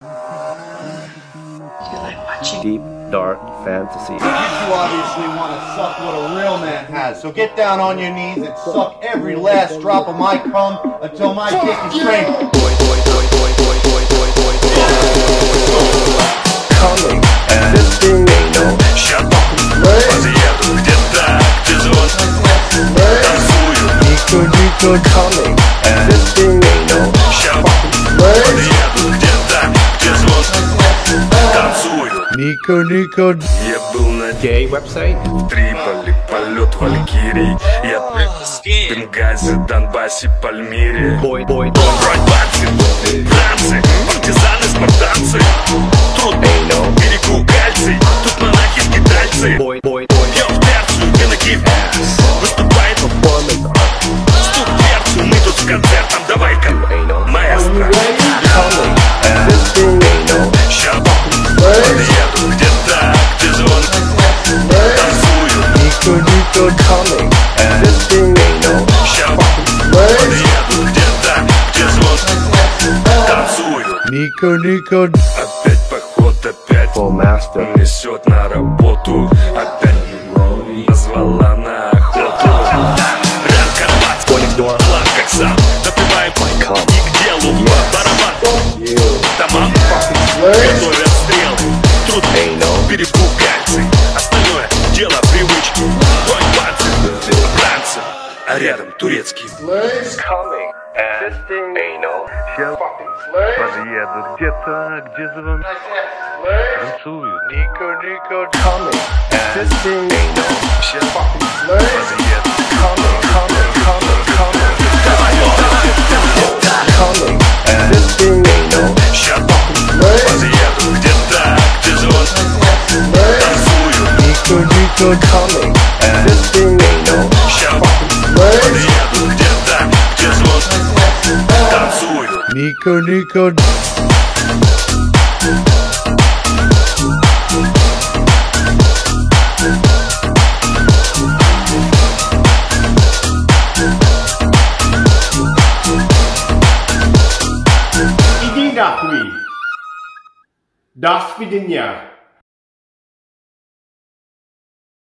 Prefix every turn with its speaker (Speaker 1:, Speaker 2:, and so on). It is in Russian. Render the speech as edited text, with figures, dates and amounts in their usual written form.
Speaker 1: Deep, dark fantasy.
Speaker 2: You obviously want to suck what a real man has, so get down on your knees and suck every last drop of my cum until my dick is straight.
Speaker 1: Coming, and this thing ain't no shut up. Подъеду где-то, где звон. Танцую. Nico, coming, and this thing ain't no shut up. Подъеду где-то, где звон. Танцую. Nico.
Speaker 3: Я был на
Speaker 1: Gay website.
Speaker 3: в Триполи, полет валькирий. Я в Бенгази, Донбассе, Пальмире.
Speaker 1: Boy.
Speaker 3: Бронь баксы, танцы, партизаны, спартанцы. Трудно, берегу кальций, тут монахи, скитальцы.
Speaker 1: Boy.
Speaker 3: Я в терцию, виногив, выступает стук дверцу, мы тут с концертом, давай-ка, маэстро.
Speaker 1: Coming, and this thing ain't no
Speaker 3: Shut up. Подъеду где-то, где звон. Танцую.
Speaker 1: Nico, coming, and this thing ain't no
Speaker 3: Shut up. Подъеду где-то, где звон. Танцую.
Speaker 1: Nico.
Speaker 3: Опять поход, опять
Speaker 1: Full master.
Speaker 3: несет на работу. Опять назвала на охоту. Ряд карпатский, план как сам. Допиваем и к делу. Барабан, тамам, готовят стрелы. Труд, берегу кальций. Остальное дело привычки. Бронь панцирь, бранцы, а рядом турецкий.
Speaker 1: Coming, and this thing ain't no
Speaker 4: Подъеду где-то, где звон. Танцую.
Speaker 1: Nico, coming, and this thing ain't no
Speaker 3: Подъеду.
Speaker 1: coming, and this thing ain't no
Speaker 3: Shut up. Подъеду где-то, где звон. Танцую.
Speaker 1: Nico, coming, and this thing ain't no
Speaker 3: Shut up. Подъеду где-то, где звон. Танцую.
Speaker 1: Nico.
Speaker 5: Иди нахуй! До свидания!